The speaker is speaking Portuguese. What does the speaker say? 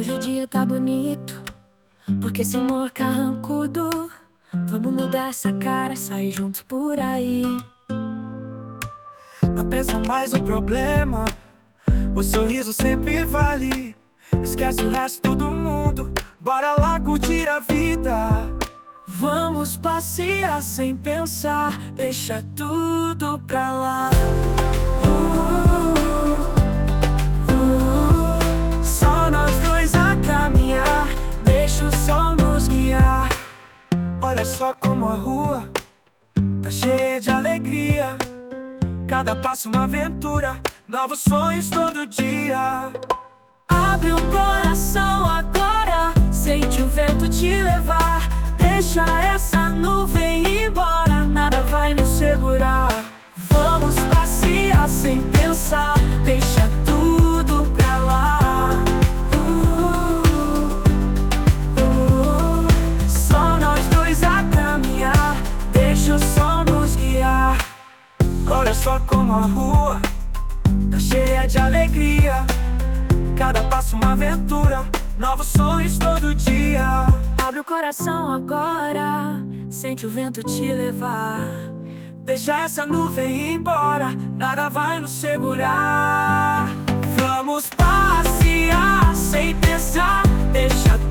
Hoje o dia tá bonito, porque esse amor carrancudo. Vamos mudar essa cara, sair juntos por aí. Não pensa mais no problema, o sorriso sempre vale. Esquece o resto do mundo, bora lá curtir a vida. Vamos passear sem pensar, deixa tudo pra lá. Só nós dois a caminhar, deixa o sol nos guiar. Olha só como a rua tá cheia de alegria. Cada passo uma aventura, novos sonhos todo dia. Abre o coração agora, sente o vento te levar. Deixa essa nuvem ir embora, nada vai nos segurar. Vamos passear sem pensar, deixa tudo pra lá. Só nós dois a caminhar, deixa o sol nos guiar. Olha só como a rua tá cheia de alegria. Cada passo uma aventura, novos sonhos todo dia. Abre o coração agora, sente o vento te levar. Deixa essa nuvem ir embora, nada vai nos segurar. Vamos passear sem pensar, deixa